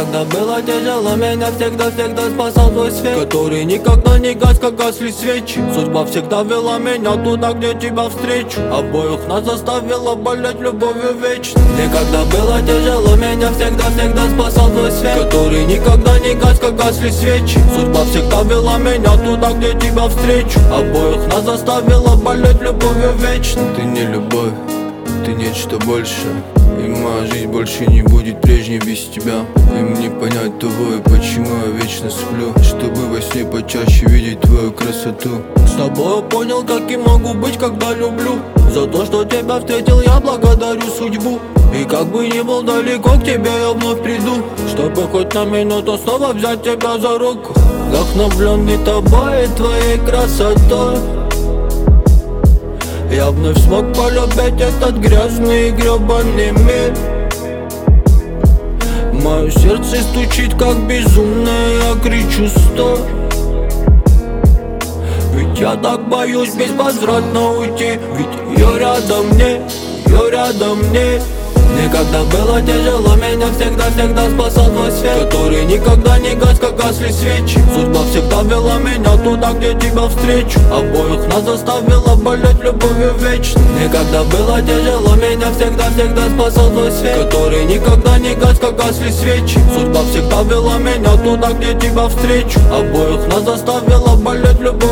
когда было тяжело, меня всегда спасал твой свет, который никогда не гас, как гасли свечи. Судьба всегда вела меня туда, где тебя встречу. Обоих нас заставила болеть любовью вечной. Мне когда было тяжело, меня всегда спасал твой свет, который никогда не гас, как гасли свечи. Судьба всегда вела меня туда, где тебя встречу. Обоих нас заставила болеть любовью вечной. Ты не любовь, ты нечто большее, и моя жизнь больше не будет прежней без тебя. Им не понять того, и почему я вечно сплю, чтобы во сне почаще видеть твою красоту. С тобой понял, каким могу быть, когда люблю. За то, что тебя встретил, я благодарю судьбу. И как бы ни был далеко, к тебе я вновь приду, чтобы хоть на минуту снова взять тебя за руку. Вдохновленный тобой и твоей красотой, я вновь смог полюбить этот грязный и гребаный мир. Мое сердце стучит как безумное, я кричу стой. Ведь я так боюсь безвозвратно уйти, ведь ее рядом нет, ее рядом нет. Мне когда было тяжело, меня всегда спасал твой свет, который никогда не гас, как гасли свечи. Судьба всегда вела меня туда, где тебя встречу. Обоих нас заставила болеть любовью вечной. Мне когда было тяжело, меня всегда спасал твой свет, который никогда не гас, как гасли свечи. Судьба всегда вела меня туда, где тебя встречу. Обоих нас заставила болеть любовью